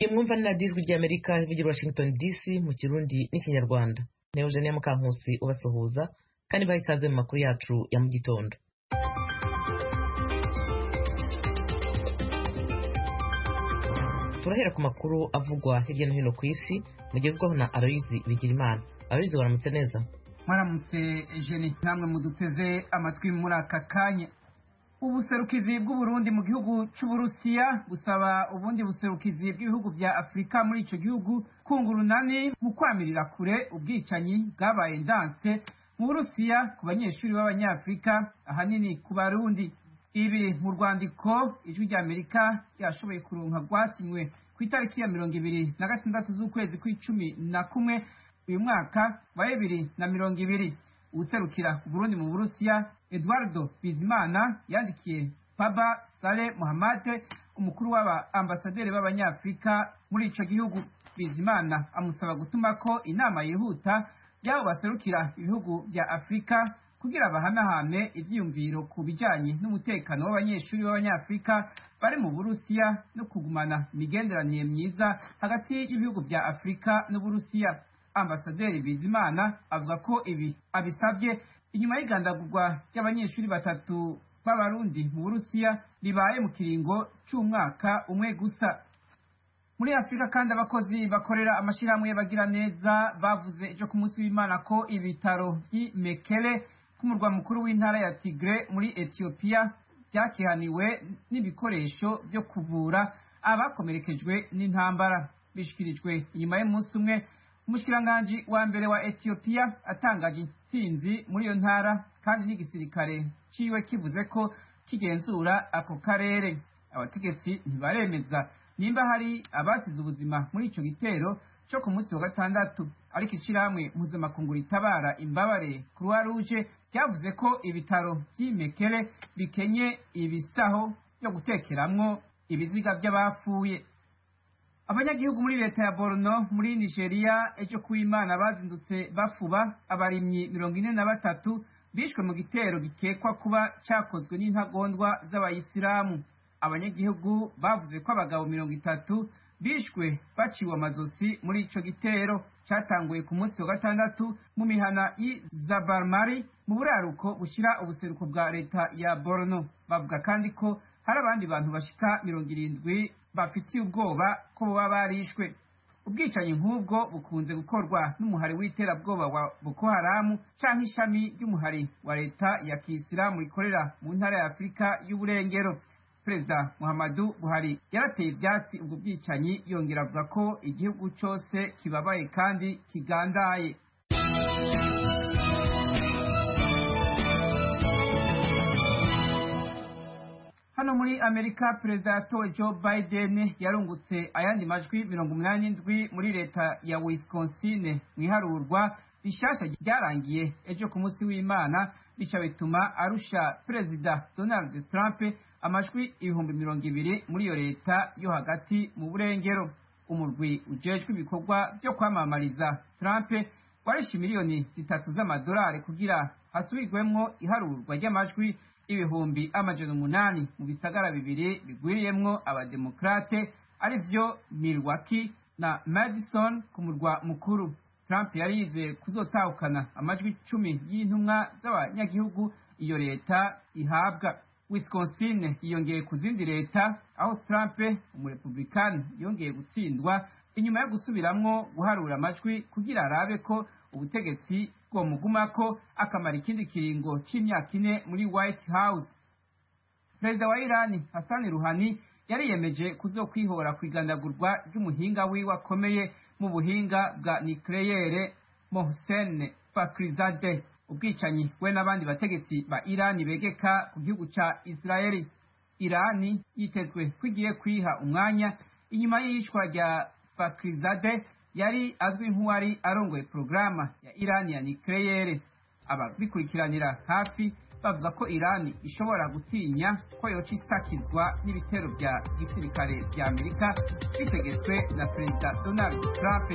Imwumva ni radiyo ijwi ry'Amerika ivugira Washington DC mu Kirundi n'Ikinyarwanda. Ni Eugenia Mukankusi ubasuhuza kandi baha ikaze mu makuru yacu ya mu gitondo. Turahera ku makuru avugwa hirya no hino ku isi mugezwaho na Aloyizi Bigirimana. Aloyizi, waramutse neza? Mwaramutse Eugenie, namwe muduteze amatwi muri aka kanya. Ubuserukizi bw'Uburundi mu gihugu c'Uburusiya busaba ubundi buserukizi bw'ibihugu vya Afrika muri ico gihugu kungurunani mu kwamirira kure ubwicanyi bwabaye ndanse mu Burusiya ku banyeshuri b'Abanyafrika, ahanini ku Barundi. Ibi mu rwandiko ijwi ry'Amerika ryashoboye kuronka rwasinywe ku itariki ya 26 z'ukwezi kwa11 uyu mwaka wa 2020. Userukira Burundi mu Burusiya Eduardo Bizimana yandikiye Baba Saleh Mohamed, umukuru w'aba ambasaderi b'Abanyafrika muri ico gihugu. Bizimana amusaba gutuma ko inama yihuta y'abo baserukira ibihugu vya Afrika kugira bahanahane ivyiyumviro ku bijanye n'umutekano w'abanyeshuri b'Abanyafrika bari mu Burusiya no kugumana imigenderanire myiza hagati y'ibihugu vya Afrika n'Uburusiya. Ambasaderi Bizimana avuga ko ibi abisabye inyuma y'igandagurwa ry'abanyeshuri batatu b'Abarundi mu Burusiya ribaye mu kiringo c'umwaka umwe gusa. Muri Afrika kandi abakozi bakorera amashirahamwe y'abagira neza bavuze ejo ku munsi w'Imana ko ibitaro vy'i Mekele ku murwa mukuru w'intara ya Tigre muri Ethiopia vyakihaniwe n'ibikoresho vyo kuvura abakomerekejwe n'intambara. Bishikirijwe inyuma y'umunsi umwe umushikiranganji wa mbere wa Ethiopia atangaje intsinzi muri iyo ntara, kandi n'igisirikare ciwe kivuze ko kigenzura ako karere. Abategetsi ntibaremeza nimba hari abasize ubuzima muri ico gitero co ku munsi wa gatandatu, ariko ishirahamwe mpuzamakungu ritabara imbabare Croix Rouge ryavuze ko ibitaro vy'i Mekele bikenye ibisaho vyo gutekeramwo ibiziga vy'abapfuye. Abanyagihugu muri leta ya Borno muri Nigeria ejo kuw'Imana bazindutse bafuba abarimyi 43 bishwe mu gitero gikekwa kuba cakozwe n'intagondwa z'abayisilamu. Abanyagihugu bavuze ko abagabo 30 bishwe baciwe amazosi muri ico gitero catanguye ku munsi wa gatandatu mu mihana y'Zabarmari mu buraruko bushira ubuseruko bwa leta ya Borno. Bavuga kandi ko hari abandi bantu bashika 70 bafitiye ubwoba ko boba barishwe. Ubwicanyi nk'ubwo bukunze gukorwa n'umuhari w'iterabwoba wa Boko Haram canke ishami ry'umuhari wa leta ya Kisilamu rikorera mu ntara ya Afrika y'Uburengero. Perezida Muhammadu Buhari yarateye ivyatsi ubwo bwicanyi, yongera avuga ko igihugu cose kibabaye kandi kigandaye. Hano muri Amerika, Perezida yatowe Joe Biden yarungutse ayandi majwi 87 muri leta ya Wisconsin mwiharurwa bishasha ryarangiye ejo ku munsi w'Imana, bica bituma arusha Perezida Donald Trump amajwi 200,000 muri iyo leta yo hagati mu burengero. Umurwi ujejwe ibikorwa byo kwamamariza Trump warishe miliyoni 3 z'amadolari kugira hasubirwemwo iharurwa ry'amajwi 800,000 mu bisagara bibiri bigwiriyemwo abademokrate arivyo Milwaukee na Madison ku murwa mukuru. Trump yarize kuzotahukana amajwi 10 y'intumwa z'abanyagihugu iyo leta ihabwa. Wisconsin yongeye ku zindi leta aho Trump umurepublikani yongeye gutsindwa inyuma yo gusubiramwo guharura amajwi kugira arabe ko ubutegetsi bwomugumako akamara ikindi kiringo c'imyaka 4 muri White House. Perezida wa Irani Hassan Rouhani yariyemeje kuzokwihora kwigandagurwa ry'umuhinga wiwe akomeye mu buhinga bwa nucleaire Mohsen Fakhrizadeh. Ubwicanyi we n'abandi bategetsi ba Irani begeka ku gihugu ca Israeli. Irani yitezwe kwigiye kwiha umwanya inyuma y'ishwa rya Fakhrizadeh yari azwi nk'uwari arongoye programa ya Irani ya nucleaire. Ababikurikiranira hafi bavuga ko Irani ishobora gutinya ko yoca isakizwa n'ibitero vya gisirikare vya Amerika bitegetswe na Perezida Donald Trump.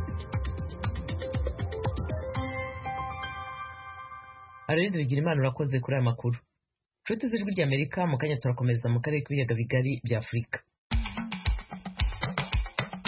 Aloyizi Bigirimana, urakoze kuri aya makuru. Nshuti z'ijwi ry'Amerika, mu kanya turakomeza mu karere k'ibiyaga bigari bya Afurika.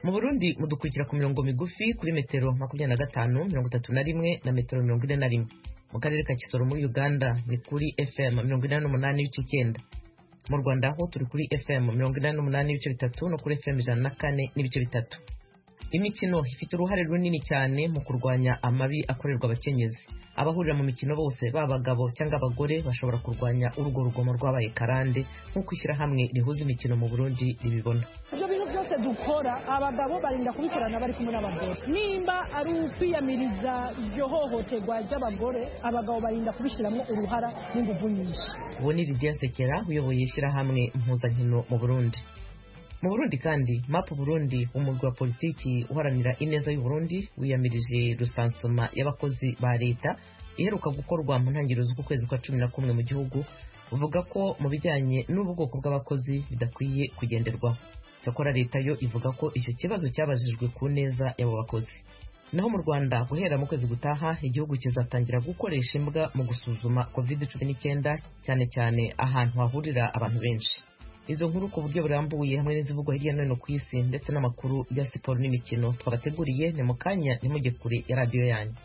Mu Burundi mudukurikira ku mirongo migufi kuri metero 25, 31 na metero 41. Mu karere ka Kisoro muri Uganda ni kuri FM 88.9. Mu Rwanda ho turi kuri FM 88.3 no kuri FM 104.3. Imikino ifite uruhare runini cyane mu kurwanya amabi akorerwa abakenyezi. Abahurira mu mikino bose babagabo cyangwa abagore bashobora kurwanya urwo rugomo rwabaye karande nk'uko ishyirahamwe rihuza imikino mu Burundi ribibona. Ibyo bintu byose dukora abagabo barinda kubikorana bari kumwe n'abagore. Nimba ari ukwiyamiriza iryo hohoterwa ry'abagore, abagabo barinda kubishyiramo uruhara n'ingufu nyinshi. Uwo ni Lydia Sekera uyoboye ishyirahamwe impuzankino mu Burundi. Mu Burundi kandi MAP Burundi, umurwi wa politiki uharanira ineza y'u Burundi, wiyamirije rusansuma y'abakozi ba leta iheruka gukorwa mu ntangiriro z'ukwezi kwa 11 mu gihugu, uvuga ko mu bijyanye n'ubwoko bw'abakozi bidakwiye kugenderwaho. Cyakora leta yo ivuga ko icyo kibazo cyabajijwe ku neza y'abo bakozi. Naho mu Rwanda guhera mu kwezi gutaha igihugu kizatangira gukoresha imbwa mu gusuzuma COVID-19 cyane cyane ahantu hahurira abantu benshi. Izo nkuru ku buryo burambuye hamwe n'izivugwa hirya no hino ku isi ndetse n'amakuru ya siporo n'imikino twabateguriye ni mu kanya nimujye kure ya radiyo yanyu.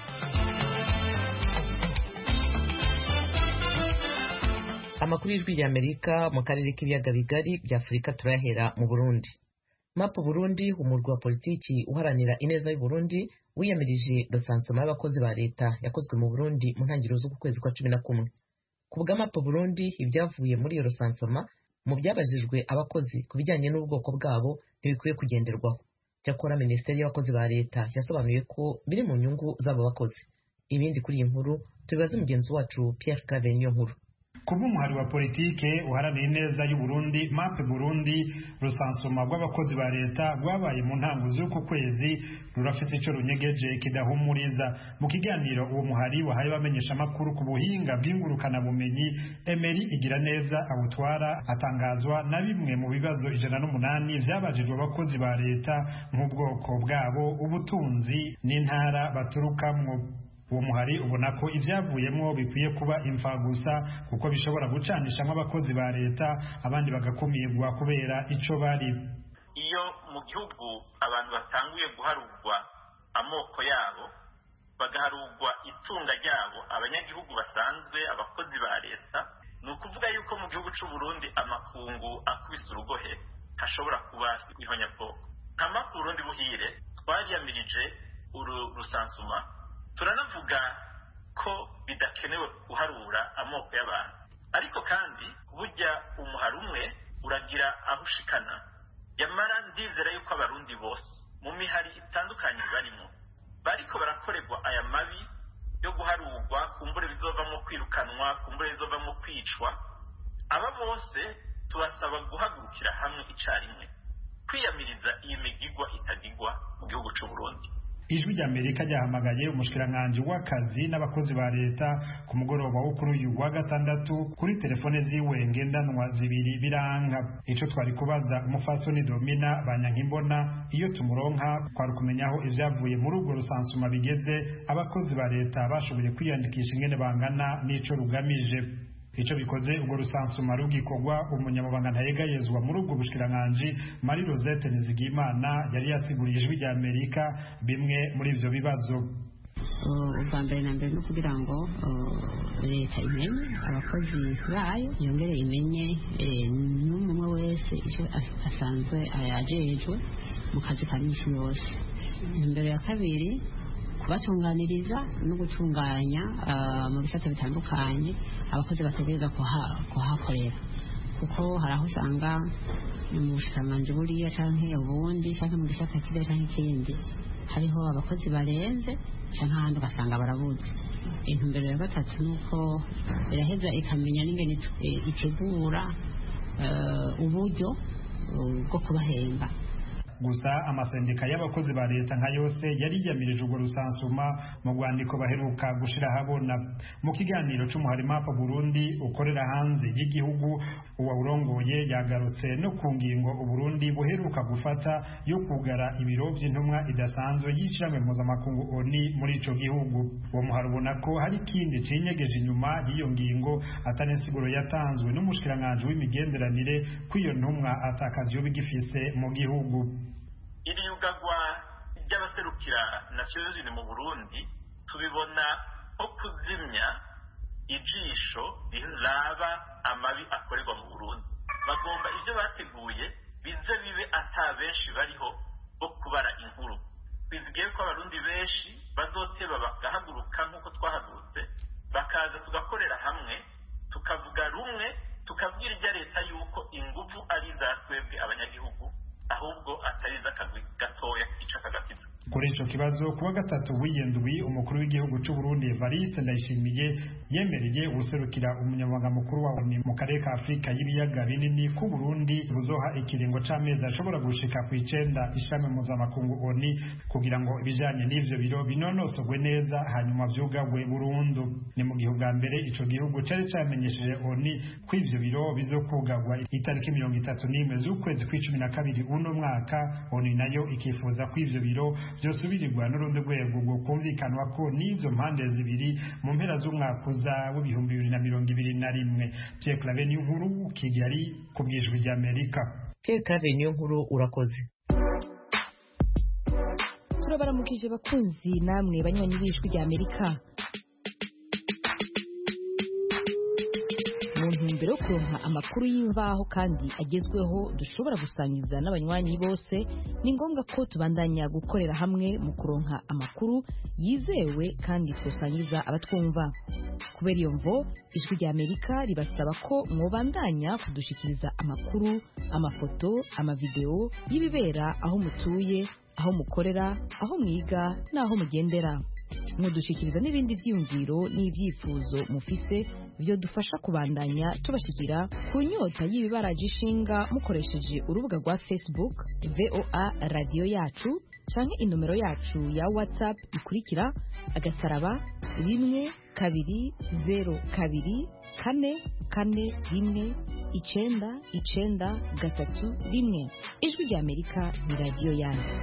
Amakuru y'ijwi ry'Amerika mu karere k'ibiyaga bigari bya Afurika turahera mu Burundi. MAP Burundi, umurwi wa politiki uharanira ineza y'u Burundi, wiyamirije rusansuma y'abakozi ba leta yakozwe mu Burundi mu ntangiriro z'ukwezi kwa 11. Ku bwa MAP Burundi, ibyavuye muri iyo rusansuma mu byabajijwe abakozi ku bijyanye n'ubwoko bwabo ntibikwiye kugenderwaho. Cyakora Minisiteri y'abakozi ba leta yasobanuye ko biri mu nyungu z'abo bakozi. Ibindi kuri iyi nkuru tubibaze mugenzi wacu Pierre Claver Niyonkuru. Kuba umuhari wa politike uharanira ineza y'u Burundi MAP Burundi, rusansuma rw'abakozi ba leta rwabaye mu ntango z'uku kwezi rurafite icyo runyegeje kidahumuriza. Mu kiganiro uwo muhari wahaye bamenyesha amakuru ku buhinga bw'ingurukana bumenyi, Emery Igiraneza abutwara atangazwa na bimwe mu bibazo 108 byabajijwe abakozi ba leta nk'ubwoko bwabo, ubutunzi n'intara baturukamwo. Uwo muhari ubona ko ivyavuyemwo bikwiye kuba imfagusa kuko bishobora gucanishamo abakozi ba leta abandi bagakumirwa kubera ico bari. Iyo mu gihugu abantu batanguye guharurwa amoko yabo, bagaharurwa itunga ryabo, abanyagihugu basanzwe, abakozi ba leta, ni ukuvuga yuko mu gihugu c'u Burundi amakungu akubise urugohe hashobora kuba ihonyabwoko. Nka MAP Burundi buhire twariyamirije rusansuma, turanavuga ko bidakenewe guharura amoko y'abantu, ariko kandi burya umuhari umwe uragira aho ushikana. Yamara ndizera yuko abarundi bose mu mihari itandukanye bariko barakorerwa aya mabi yo guharurwa, kumbure bizovamo kwirukanwa, kumbure bizovamo kwicwa. Aba bose tubasaba guhagurukira hamwe icarimwe kwiyamiriza iyi migigwa itagigwa mu gihugu c'u Burundi. Ijwi ry'Amerika ryahamagaye umushikiranganje w'akazi n'abakozi ba leta ku mugoroba wo kuri uyu wa gatandatu kuri telefone ziwe ngendanwa zibiri biranka. Ico twari kubaza umufasoni Domina Banyankimbona iyo tumuronka kwari kumenyaho ivyavuye muri urwo rusansuma bigeze abakozi ba leta bashoboye kwiyandikisha ingene bangana n'ico rugamije. Ico bikoze ubwo rusansuma rugikorwa, umunyamabanga ntayegayezwa muri ubwo bushikiranganje Marie Rosette Nizigimana yari yasiguriye Ijwi ry'Amerika bimwe muri ivyo bibazo. Ubwa mbere na mbere no kugira ngo leta imenye abakozi bayo, yongere imenye n'umwe wese icyo asanzwe ayajejwe mu kazi ka misi yose. Imbere ya kabiri kubatunganiriza no gutunganya mu bisata bitandukanye abakozi bategereza kuhakorera, kuko hari aho usanga mu bushikiranganje buriya canke ubundi canke mu gisata kiriya canke ikindi hariho abakozi barenze canke ahandi ugasanga barabuze. Intumbero ya gatatu nuko iraheza ikamenya n'ingene itegura uburyo bwo kubahemba. Gusa amasendika y'abakozi ba leta nka yose yari yamirije urwo rusansuma mu rwandiko baheruka gushira habona. Mu kiganiro c'umuhari MAP Burundi ukorera hanze y'igihugu, uwawurongoye yagarutse no ku ngingo Uburundi buheruka gufata yo kugara ibiro by'intumwa idasanzwe y'ishiramwe mpuzamakungu ONU muri ico gihugu. Uwo muhari ubona ko hari ikindi cinyegeje inyuma y'iyo ngingo atari insiguro yatanzwe n'umushikiranganje w'imigenderanire kw'iyo ntumwa atakazi yo bigifise mu gihugu. iri yugagwa ry'abaserukira Nations Unies mu Burundi tubibona nko kuzimya ijisho riraba amabi akorerwa mu Burundi. Bagomba ivyo bateguye bize bibe ata benshi bariho bo kubara inkuru. Bizigiye ko abarundi benshi bazoteba bagahaguruka nk'uko twahagurutse, bakaza tugakorera hamwe, tukavuga rumwe, tukabwira irya leta yuko inguvu ari za twebwe abanyagihugu ahubwo atari z'akagwi gatoya kica kagakiza. Kuri ico kibazo kuwa gatatu w'iyendwi umukuru w'igihugu c'u Burundi Evariste Ndayishimiye yemereye guserukira umunyamabanga mukuru wa ONU mu karere ka Afrika y'ibiyaga binini ku Burundi buzoha ikiringo c'amezi ashobora gushika ku 9 ishami mpuzamakungu ONU kugira ngo ibijanye n'ivyo biro binonosogwe neza hanyuma vyugagwe burundu. Ni mu gihe bwa mbere ico gihugu cari camenyesheje ONU ko ivyo biro bizokugagwa itariki 31 z'ukwezi kwa12 uno mwaka. ONU nayo ikifuza ko ivyo biro byosubirirwa n'urundi rwego rwo kumvikanwa ko n'izo mpande zibiri mu mpera z'umwaka uza w'ibihumbi 2021. Pierre Claver Niyonkuru, Kigali, ku bw'Ijwi ry'Amerika. Pierre Claver Niyonkuru, urakoze. Turabaramukije bakunzi namwe banywanyi b'Ijwi ry'Amerika. Mu ntumbero yo kuronka amakuru y'imvaho kandi agezweho dushobora gusangiza n'abanywanyi bose, ni ngombwa ko tubandanya gukorera hamwe mu kuronka amakuru yizewe kandi twosangiza abatwumva. Kubera iyo mvo, Ijwi ry'Amerika ribasaba ko mwobandanya kudushikiriza amakuru, amafoto, amavideo y'ibibera aho mutuye, aho mukorera, aho mwiga n'aho mugendera. Mudushikiriza n'ibindi vyiyumviro n'ivyifuzo mufise byo dufasha kubandanya tubashikira ku nyota y'ibibaraje ishinga mukoresheje urubuga rwa Facebook VOA Radio Yacu canke inomero yacu ya WhatsApp ikurikira *120 2 4 4 1 Ijwi ry'Amerika ni radio yanyu.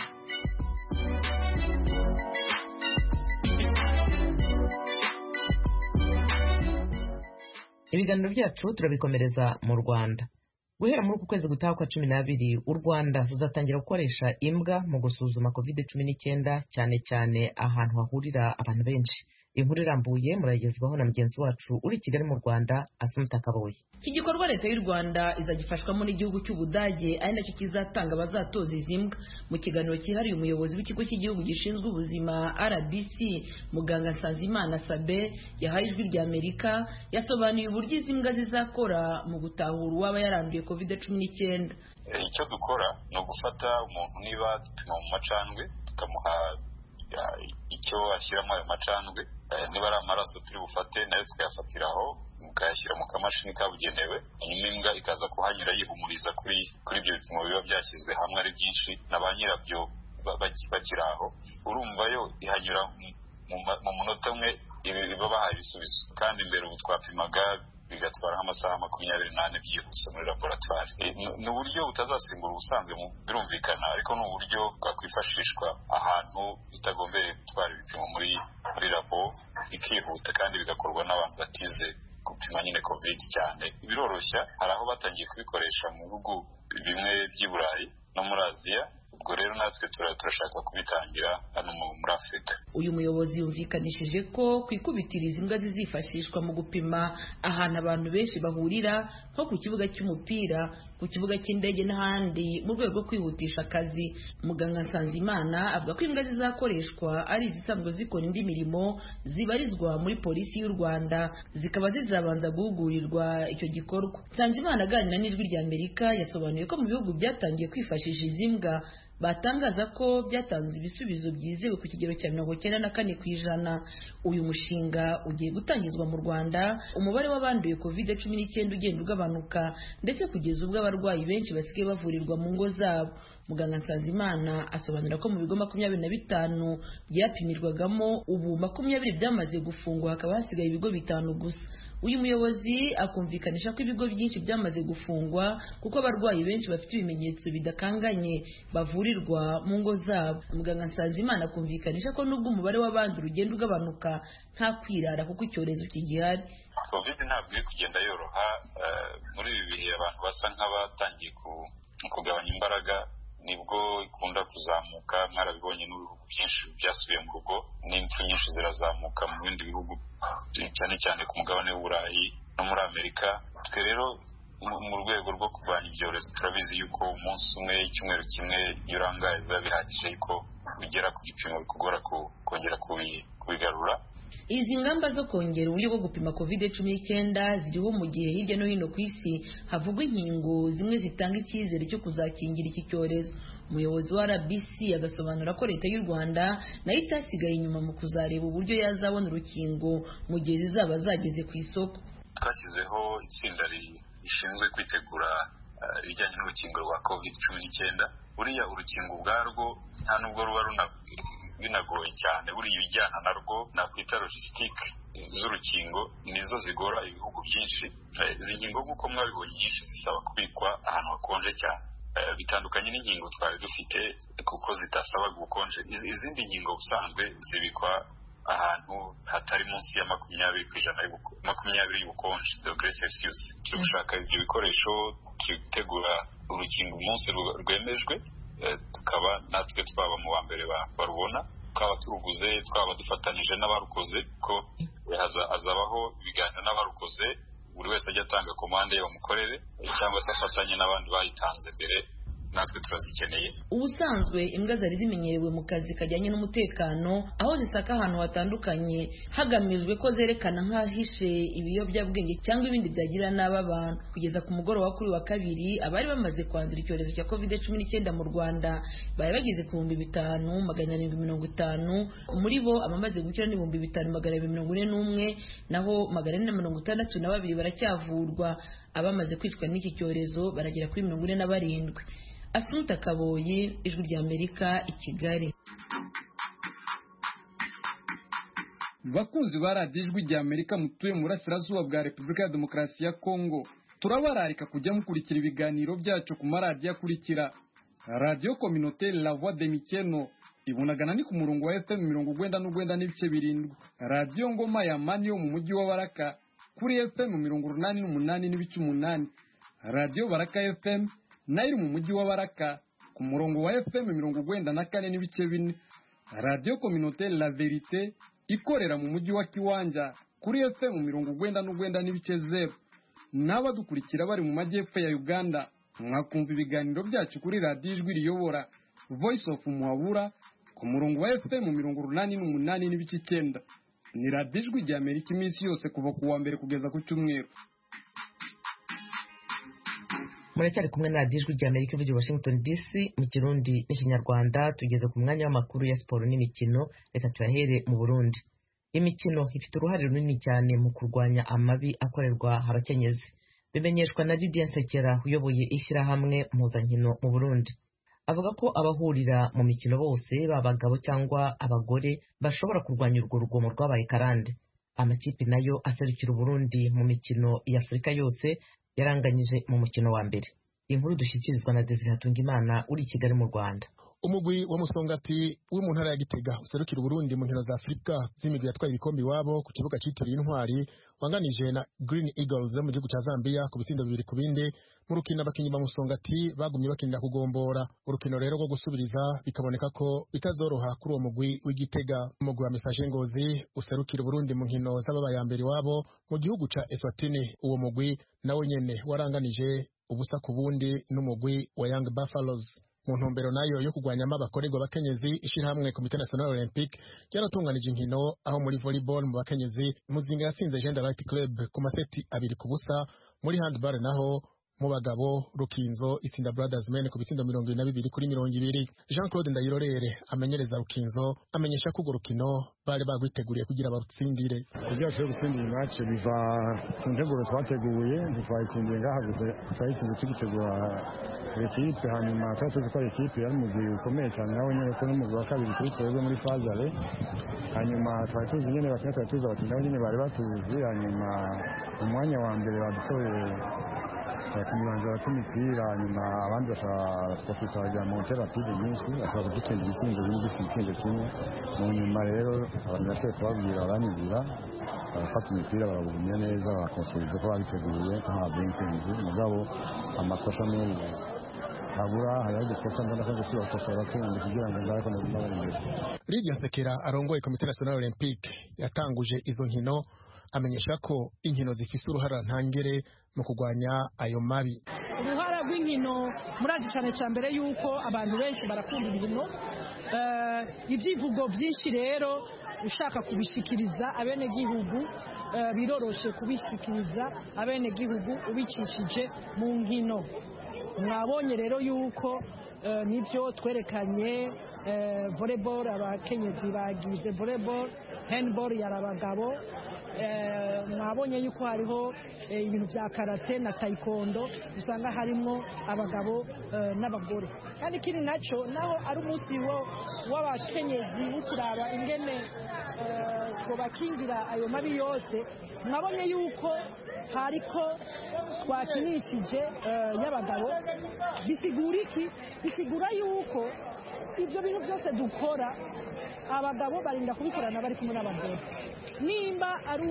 Ibiganiro byacu turabikomereza mu Rwanda. Guhera muri uku kwezi gutaha kwa 12 u Rwanda ruzatangira gukoresha imbwa mu gusuzuma COVID-19 cyane cyane ahantu hahurira abantu benshi. Inkuru irambuye muragezwaho na mugenzi wacu uri Kigali mu Rwanda, Asumta Kaboyi. Iki gikorwa leta y'u Rwanda izagifashwamo n'igihugu cy'Ubudage ari nacyo kizatanga abazatoza izi mbwa. Mu kiganiro cyihariye umuyobozi w'ikigo cy'igihugu gishinzwe ubuzima RBC Muganga Nsanzimana Sabe yahaye Ijwi ry'Amerika yasobanuye uburyo izi mbwa zizakora mu gutahura uwaba yaranduye COVID-19. Icyo dukora ni ugufata umuntu niba dupima mu macandwe tukamuha icyo ashyiramo ayo macandwe, niba ari amaraso turi bufate nayo tukayafatiraho mukayashyira mu kamashini kabugenewe, hanyuma imbwa ikaza kuhanyura yihumuriza kuri ibyo bipimo biba byashyizwe hamwe ari byinshi na ba nyirabyo bakiri aho. Urumva yo ihanyura mu munota umwe iba bahaye ibisubizo, kandi mbere ubu twapimaga bigatwara nk'amasaha 24 byihuse muri laboratoire. Ni uburyo butazasimbura ubusanzwe birumvikana, ariko ni uburyo bwakwifashishwa ahantu bitagombereye gutwara ibipimo muri labo bikihuta kandi bigakorwa n'abantu batize gupima nyine COVID cyane. Biroroshya, hari aho batangiye kubikoresha mu bihugu bimwe by'i Burayi no muri Aziya. Ubwo rero natwe turashaka kubitangira hano muri Afurika. Uyu muyobozi yumvikanishije ko kwikubitira izi mbwa zizifashishwa mu gupima ahantu abantu benshi bahurira nko ku kibuga cy'umupira, ku kibuga cy'indege n'ahandi mu rwego rwo kwihutisha akazi. Muganga Nsanzimana avuga ko imbwa zizakoreshwa ari izisanzwe zikora indi mirimo zibarizwa muri polisi y'u Rwanda, zikaba zizabanza guhugurirwa icyo gikorwa. Nsanzimana aganira n'Ijwi ry'Amerika yasobanuye ko mu bihugu byatangiye kwifashisha izi mbwa batangaza ko byatanze ibisubizo byizewe ku kigero cya 94%. Uyu mushinga ugiye gutangizwa mu Rwanda, umubare w'abanduye COVID-19 ugenda ugabanuka ndetse kugeza ubwo abarwayi benshi basigaye bavurirwa mu ngo zabo. Muganga Nsanzimana asobanura ko mu bigo 25 byapimirwagamo ubu 20 byamaze gufungwa, hakaba hasigaye ibigo 5 gusa. Uyu muyobozi akumvikanisha ko ibigo byinshi byamaze gufungwa kuko abarwayi benshi bafite ibimenyetso bidakanganye bavurirwa mu ngo zabo. Muganga Nsanzimana akumvikanisha ko nubwo umubare w'abandi urugendo ugabanuka nta kwirara kuko icyorezo kigihari. COVID ntabwo iri kugenda yoroha. Muri ibi bihe abantu basa nk'abatangiye kugabanya imbaraga nibwo ikunda kuzamuka. Mwarabibonye n'ibihugu byinshi byasubiye mu rugo, n'impfu nyinshi zirazamuka mu bindi bihugu cyane cyane ku mugabane w'Uburayi no muri Amerika. Twe rero mu rwego rwo kurwanya ibyorezo turabizi yuko umunsi umwe, icyumweru kimwe iyo urangaye biba bihagije yuko ugera ku gipimo bikugora kongera kubigarura. Izi ngamba zo kongera uburyo bwo gupima COVID-19 ziriho mu gihe hirya no hino ku isi havugwa inkingo zimwe zitanga icyizere cyo kuzakingira iki cyorezo. Umuyobozi wa RBC agasobanura ko leta y'u Rwanda nayo itasigaye inyuma mu kuzareba uburyo yazabona urukingo mu gihe zizaba zageze ku isoko. Twashyizeho itsinda rishinzwe kwitegura ibijyanye n'urukingo rwa COVID-19. Buriya urukingo ubwarwo nta nubwo ruba binagoye cyane, buriya ibijyana narwo nakwita logistique z'urukingo nizo zigora ibihugu byinshi. Izi nkingo nk'uko mwabibonye nyinshi zisaba kubikwa ahantu hakonje cyane, bitandukanye n'inkingo twari dufite kuko zitasaba gukonje. Izindi nkingo ubusanzwe zibikwa ahantu hatari munsi ya 20% y'ubukonje degrees Celsius. Turi gushaka ibyo bikoresho tutegura urukingo umunsi rwemejwe, tukaba natwe twaba mu wa mbere barubona, twaba turuguze, twaba dufatanije n'abarukoze ko hazabaho ibiganiro n'abarukoze, buri wese ajya atanga komande bamukorere cyangwa se afatanye n'abandi bayitanze mbere. Natwe turazikeneye. Ubusanzwe imbwa zari zimenyerewe mu kazi kajyanye n'umutekano, aho zisaka ahantu hatandukanye hagamijwe ko zerekana nk'ahishe ibiyobyabwenge cyangwa ibindi byagirira nabi abantu. Kugeza ku mugoroba kuri wa kabiri, abari bamaze kwandura icyorezo cya COVID-19 mu Rwanda bari bageze ku 5,750. Muri bo abamaze gukira ni 5,241, naho 462 baracyavurwa. Abamaze kwicwa n'iki cyorezo baragera kuri 47. Asumta Kaboyi, Ijwi ry'Amerika, i Kigali. Bakunzi ba radiyo Ijwi ry'Amerika mutuye mu burasirazuba bwa Repubulika ya Demokarasi ya Kongo, turabararika kujya mukurikira ibiganiro byacu ku maradiyo akurikira: Radio Communautaire La Voix de Mikeno ibunagana ni ku murongo wa FM 99.7, Radio Ngoma ya Mani yo mu mujyi wa Baraka kuri FM 88.8, Radio Baraka FM nayo mu mujyi wa Baraka ku murongo wa FM 94.4, Radio Communautaire La Vérité ikorera mu mujyi wa Kiwanja kuri FM 99.0. N'abadukurikira bari mu majyepfo ya Uganda mwakumva ibiganiro byacu kuri Radio Ijwi riyobora Voice of Muhabura ku murongo wa FM 88.9. Ni Radio Ijwi ry'Amerika iminsi yose kuva ku wa mbere kugeza ku cyumweru. Muracyari kumwe na Radio Ijwi ry'Amerika ivugira Washington DC mu Kirundi n'Ikinyarwanda. Tugeze ku mwanya w'amakuru ya siporo n'imikino. Reka tuyahere mu Burundi. Imikino ifite uruhare runini cyane mu kurwanya amabi akorerwa abakenyezi, bimenyeshwa na Didier Nsekera uyoboye ishyirahamwe mpuzankino mu Burundi. Avuga ko abahurira mu mikino bose b'abagabo cyangwa abagore bashobora kurwanya urwo rugomo rwabaye karande. Amakipe nayo aserukira Burundi mu mikino ya Afurika yose yaranganyije mu mukino wa mbere. Inkuru dushyikirizwa na Desire Hatungimana uri i Kigali mu Rwanda. Umugwi wa Musongati uri mu ntara ya Gitega userukira Burundi mu nkino za Afurika z'imigwi yatwaye ibikombe iwabo ku kibuga cyitiriwe Intwari wanganije na Green Eagles mu gihugu cya Zambia ku bitsindo 2-2 mu rukino abakinyi ba Musongati bagumye bakinira kugombora. Urukino rero rwo gusubiriza bikaboneka ko bitazoroha kuri uwo mugwi w'Igitega. Umugwi wa Message Ngozi userukira Burundi mu nkino z'ababa ya mbere iwabo mu gihugu cya Eswatini, uwo mugwi nawe nyene waranganije ubusa ku bundi n'umugwi wa Young Buffaloes. Mu ntumbero nayo yo kurwanya abakorerwa abakenyezi, ishyirahamwe Comité National Olympique ryaratunganije inkino aho muri volleyball mu bakenyezi Muzinga yatsinze Gender Right Club ku maseti 2-0, muri handball naho mu bagabo Rukinzo itsinda Brothers Men ku bitsindo 22-20. Jean-Claude Ndayirorere amenyereza Rukinzo amenyesha ko urwo rukino bari bagwiteguriye kugira barutsindire. Kugira cyo gutsindira match biva ku nteguro twateguye, twayitsindiye ngaha gusa twayitsinze tugitegura ekipe, hanyuma tuzi ko ekipe yari umugwi ukomeye cyane nawe nyine ko n'umugwi wa kabiri kuri twebwe muri fazale, hanyuma twari tuzi nyine bakina twari tuzi abakinnyi nabo nyine bari batuzi, hanyuma umwanya wa mbere badusohoye abakinnyi banjye batumipira, hanyuma abandi bashaka bajya mu terapide nyinshi bashobora kudutsinda ibitsinzo bindi ibitsinzo kimwe. Mu nyuma rero abantu bashoboye kubabwira baranyizira barafata imipira barabugumya neza bakonsoliza ko babiteguye nta bw'intsinzi, mugabo amakosa n'ubu habura hariho udukosa mbona ko gusubira gukosora tundi kugira ngo ndabe ko nabona imbere. Lydia Nsekera arongoye Komite Nationale Olympique yatanguje izo nkino amenyesha ko inkino zifise uruhara ntangere mu kurwanya ayo mabi. Uruhara rw'inkino murazi cyane mbere yuko abantu benshi barakunda inkino, ibyivugo byinshi rero ushaka kubishikiriza abenegihugu biroroshe kubishikiriza abenegihugu ubicishije mu nkino. Mwabonye rero yuko nibyo twerekanye volleyball abakenyezi bagize volleyball, handball yarabagabo, mwabonye yuko hariho ibintu bya karate na taekwondo usanga harimo abagabo n'abagore. Kandi kiri naco naho ari umunsi w'abakenyezi ukuraba ingene ko bakingira ayo mabi yose, mwabonye yuko hariko twakinishije y'abagabo. Bisigura iki? Bisigura yuko ibyo bintu byose dukora abagabo barinda kubikorana bari kumwe n'abagore. Nimba ari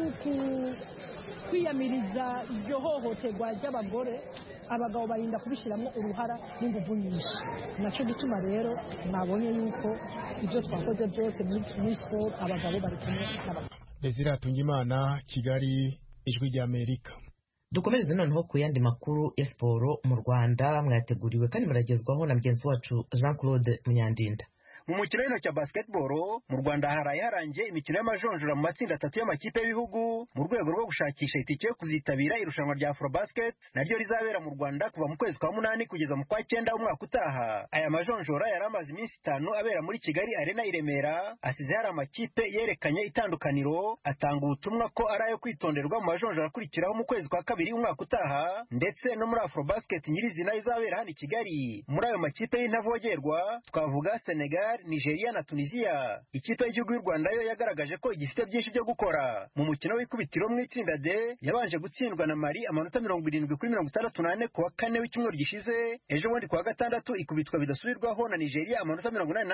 kwiyamiriza iryo hohoterwa ry'abagore, abagabo barinda kubishyiramo uruhara n'ingufu nyinshi. Nacyo gituma rero mwabonye yuko ibyo twakoze byose muri sport abagabo bari kumwe n'abagore. Desire Tungimana, Kigali, Ijwi ry'Amerika. Dukomereze noneho ku yandi makuru ya siporo mu Rwanda mwateguriwe kandi muragezwaho na mugenzi wacu Jean Claude Munyandinda. Mu mukino w'intoki wa basketball mu Rwanda haraye harangiye imikino y'amajonjora mu matsinda 3 y'amakipe y'ibihugu mu rwego rwo gushakisha itike yo kuzitabira irushanwa rya Afrobasket naryo rizabera mu Rwanda kuva mu kwezi kwa 8 kugeza mu kwa 9 umwaka utaha. Aya majonjora yari amaze iminsi 5 abera muri Kigali Arena i Remera, asize hari amakipe yerekanye itandukaniro atanga ubutumwa ko ari ayo kwitonderwa mu majonjora akurikiraho mu kwezi kwa 2 umwaka utaha, ndetse no muri Afrobasket nyirizina izabera hano i Kigali. Muri ayo makipe y'intavogerwa twavuga Senegal, Nigeria na Tunisia. Ikipe y'igihugu y'u Rwanda yo yagaragaje ko igifite byinshi byo gukora. Mu mukino w'ikubitiro mu itsinda D yabanje gutsindwa na Mali amanota 70-64 ku wa 4 w'icyumweru gishize. Ejo bundi ku wa 6 ikubitwa bidasubirwaho na Nigeria amanota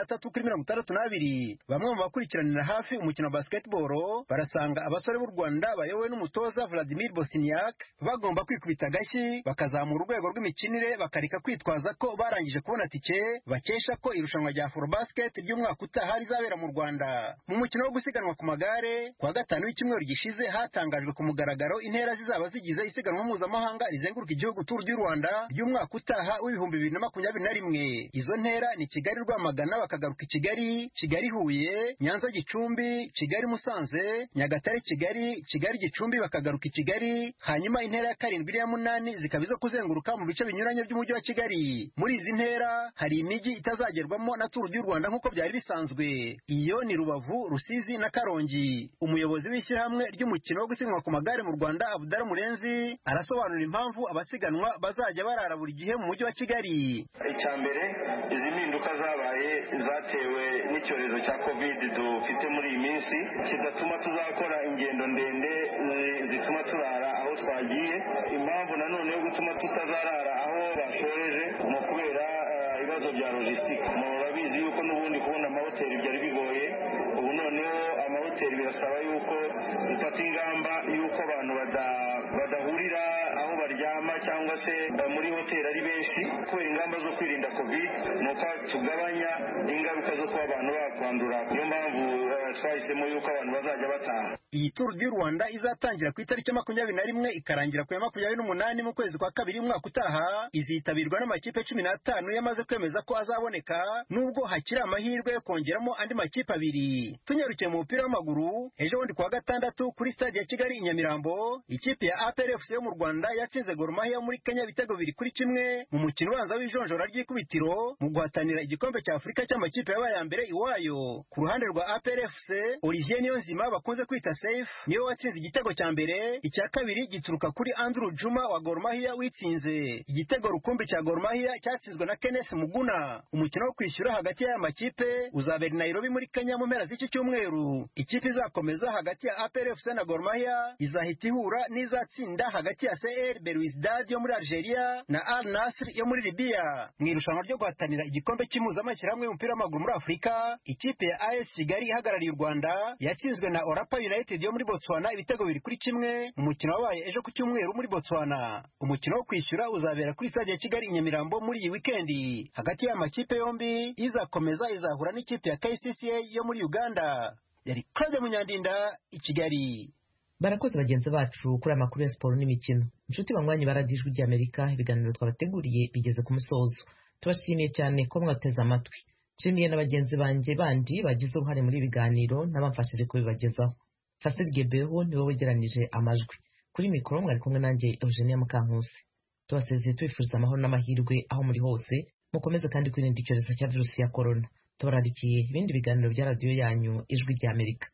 83-62. Bamwe mu bakurikiranira hafi umukino wa basketball barasanga abasore b'u Rwanda bayobowe n'umutoza Vladimir Bosniak bagomba kwikubita gashyi bakazamura urwego rw'imikinire bakarika kwitwaza ko barangije kubona tike bakesha ko irushanwa rya Afrobasket ry'umwaka utaha rizabera mu Rwanda. Mu mukino wo gusiganwa ku magare kwa 5 w'icyumweru gishize hatangajwe ku mugaragaro intera zizaba zigize isiganwa mpuzamahanga rizenguruka igihugu Tour du Rwanda ry'umwaka utaha w'ibihumbi 2021. Izo ntera ni Kigali Rwamagana bakagaruka i Kigali, Kigali Huye, Nyanza Gicumbi, Kigali Musanze, Nyagatare Kigali, Kigali Gicumbi bakagaruka i Kigali, hanyuma intera ya 7 ya 8 zikabiza kuzenguruka mu bice binyuranye by'umujyi wa Kigali. Muri izi ntera hari imijyi itazagerwamo na Tour du Rwanda nk'uko byari bisanzwe. Iyo ni Rubavu, Rusizi na Karongi. Umuyobozi w'ishyirahamwe ry'umukino wo gusiganwa ku magare mu Rwanda Abdara Murenzi arasobanura impamvu abasiganwa bazajya barara buri gihe mu mujyi wa Kigali. Icyambere izi mpinduka zabaye zatewe n'icyorezo cya COVID dufite muri iyi minsi kidatuma tuzakora ingendo ndende zituma turara aho twagiye. Impamvu nanone yo gutuma tutazarara aho bashoreje mu kubera ibibazo bya logistique. Murabizi yuko n'ubundi kubona amahoteli byari bigoye, ubu noneho amahoteli birasaba yuko dufata ingamba yuko abantu badahurira aho baryama cyangwa se muri hoteli ari benshi kubera ingamba zo kwirinda COVID, nuko tugabanya ingaruka zo kuba abantu bakwandura. Niyo mpamvu twahisemo yuko abantu bazajya bataha. Iyi Tour du Rwanda izatangira ku itariki 21 ikarangira ku ya 28 mu kwezi kwa 2 umwaka utaha. Izitabirwa n'amakipe 15 yamaze kwemeza ko azaboneka, nubwo hakiri amahirwe yo kongeramo andi makipe 2. Tunyarukiye mu mupira w'amaguru, ejo bundi ku wa 6 kuri stade ya Kigali i Nyamirambo, ikipe ya APR FC yo mu Rwanda yatsinze Gor Mahia muri Kenya ibitego 2-1 mu mukino ubanza w'ijonjora ry'ikubitiro mu guhatanira igikombe cya Afurika cy'amakipe yabaye ya mbere iwayo. Ku ruhande rwa APR FC, Olivier Niyonzima bakunze kwita Safe niyo watsinze igitego cya mbere, icya kabiri gituruka kuri Andrew Juma wa Gor Mahia witsinze. Igitego rukumbi cya Gor Mahia cyatsinzwe na Kenneth Muguna. Umukino wo kwishyura hagati y'aya makipe uzabera i Nairobi muri Kenya mu mpera z'iki cyumweru. Ikipe izakomeza hagati ya APR FC na Gor Mahia izahita ihura n'izatsinda hagati ya CR Belouizdad yo muri Algeria na Al Nassr yo muri Libya. Mu irushanwa ryo guhatanira igikombe cy'impuzamashyirahamwe y'umupira w'amaguru muri Afurika, ikipe ya AS Kigali ihagarariye u Rwanda yatsinzwe na Orapa United yo muri Botswana ibitego 2-1 mu mukino wabaye ejo ku cyumweru muri Botswana. Umukino wo kwishyura uzabera kuri stade ya Kigali i Nyamirambo muri iyi wikendi. Hagati y'amakipe yombi izakomeza izahura n'ikipe ya KCCA yo muri Uganda. Yari Claude Munyandinda i Kigali. Barakoze bagenzi bacu kuri amakuru ya siporo n'imikino. Inshuti banywanyi baradijwe ry'Amerika, ibiganiro twabateguriye bigeze ku musozo. Tubashimiye cyane ko mwateze amatwi. Nshimiye n'abagenzi banjye bandi bagize uruhare muri ibiganiro n'abamfashije kubibagezaho. Fasil Gebeho niwe wegeranije amajwi. Kuri mikoro mwari kumwe nanjye Eugenia Mukankusi. Tubasezeye tubifuriza amahoro n'amahirwe aho muri hose. Mukomeze kandi kwirinda icyorezo cya virusi ya corona. Tubararikiye ibindi biganiro bya radiyo yanyu Ijwi ry'Amerika.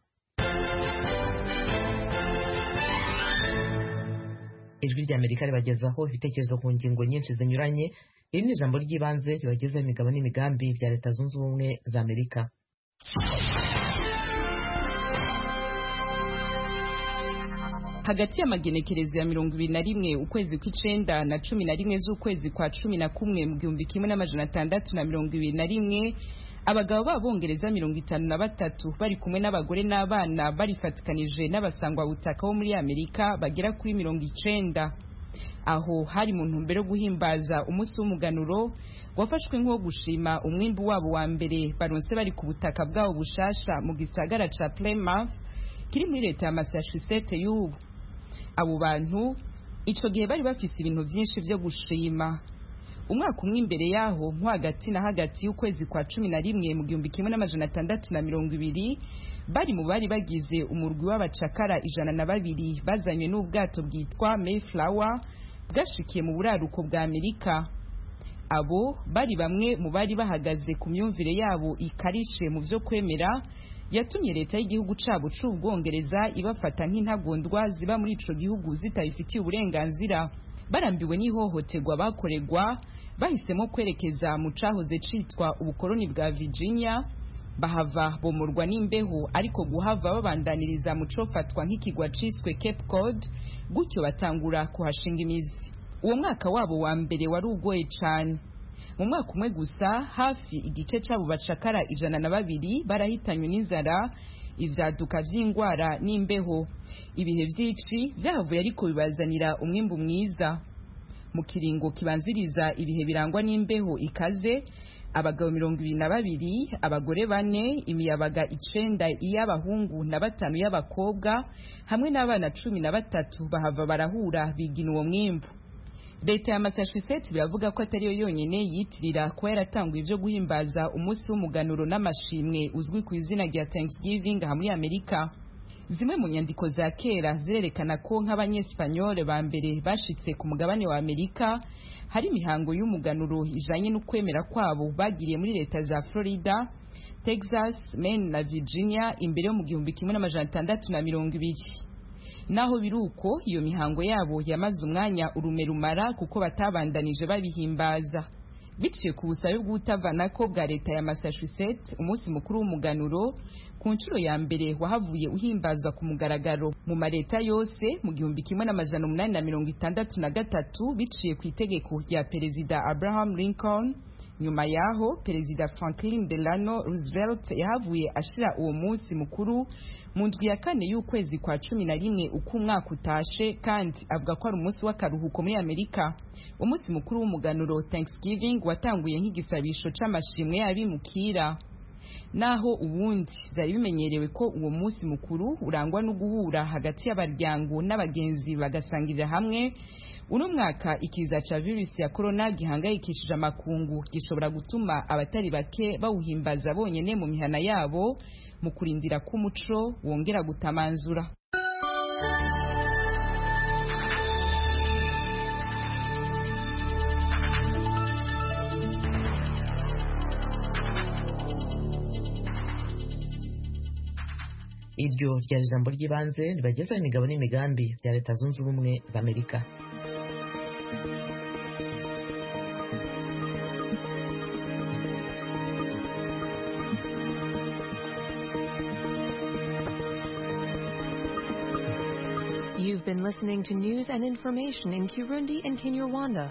Ijwi ry'Amerika ribagezaho ibitekerezo ku ngingo nyinshi zinyuranye. Iri ni ijambo ry'ibanze ribagezaho imigabo n'imigambi bya Leta Zunze Ubumwe za Amerika. Hagati y'amagenekerezo ya 21 ukwezi kw'icenda na 11 z'ukwezi kwa 11 mu 1621 abagabo b'abongereza 53 bari kumwe n'abagore n'abana barifatikanije n'abasangwa butaka bo muri Amerika bagera kuri 90. Aho hari mu ntumbero yo guhimbaza umunsi w'umuganuro wafashwe nko gushima umwimbu wabo wa mbere baronse bari ku butaka bwabo bushasha mu gisagara ca Plymouth kiri muri leta ya Massachusetts y'ubu. Abo bantu ico gihe bari bafise ibintu byinshi byo gushima. Umwaka umwe imbere yaho nko hagati na hagati y'ukwezi kwa 11 mu 1620 bari mu bari bagize umurwi w'abacakara 102 bazanywe n'ubwato bwitwa Mayflower bwashikiye mu buraruko bwa Amerika. Abo bari bamwe mu bari bahagaze ku myumvire yabo ikarishe mu byo kwemera yatumye leta y'igihugu cabo c'Ubwongereza ibafata nk'intagondwa ziba muri ico gihugu zitayifitiye uburenganzira. Barambiwe n'ihohoterwa bakoregwa, bahisemo kwerekeza mu cahoze citwa ubukoloni bwa Virginia, bahava bomorwa n'imbeho ariko guhava babandaniriza mu cofatwa nk'ikigwa ciswe Cape Cod, gutyo batangura kuhashinga imizi. Uwo mwaka wabo wa mbere wari ugoye cane. Mu mwaka umwe gusa hafi igice c'abo bacakara 102 barahitanywe n'inzara, ivyaduka vy'ingwara n'imbeho. Ibihe vy'ici vyahavuye ariko bibazanira umwimbu mwiza. Mu kiringo kibanziriza ibihe birangwa n'imbeho ikaze, abagabo 22, abagore 4, imiyabaga 9 y'abahungu na 5 y'abakobwa hamwe n'abana 13 bahava barahura bigina uwo mwimbu. Leta ya Massachusetts biravuga ko atari yo yonyene yitirira ko yaratangwa ivyo guhimbaza umunsi w'umuganuro n'amashimwe uzwi ku izina rya Thanksgiving aha muri Amerika. Zimwe mu nyandiko za kera zirerekana ko nk'abanyespanyole ba mbere bashitse ku mugabane wa Amerika hari imihango y'umuganuro ijanye n'ukwemera kwabo bagiriye muri leta za Florida, Texas, Maine na Virginia imbere yo mu 1620. Naho biruko iyo mihango yabo yamaze umwanya urume rumara kuko batabandanije babihimbaza. Biciye ku busabe bw'utavanako bwa leta ya Massachusetts, umunsi mukuru w'umuganuro ku nshuro ya mbere wahavuye uhimbazwa ku mugaragaro mu mareta yose mu 1863 biciye ku itegeko rya Perezida Abraham Lincoln. Nyuma yaho Perezida Franklin Delano Roosevelt yahavuye ashira uwo munsi mukuru mu ndwi ya 4 y'ukwezi kwa 11 uko umwaka utashe, kandi avuga ko ari umunsi w'akaruhuko muri Amerika. Umunsi mukuru w'umuganuro Thanksgiving watanguye nk'igisabisho c'amashimwe y'abimukira. Naho ubundi zari bimenyerewe ko uwo munsi mukuru urangwa no guhura hagati y'abaryango n'abagenzi bagasangirira hamwe, uno mwaka ikiza ca virusi ya corona gihangayikishije amakungu gishobora gutuma abatari bake bawuhimbaza bonyene mu mihana yabo mu kurindira ko umuco wongera gutamanzura. Iryo ryari ijambo ry'ibanze ribagezaho imigabo n'imigambi bya Leta Zunze Ubumwe za Amerika. You've been listening to news and information in Kirundi and Kinyarwanda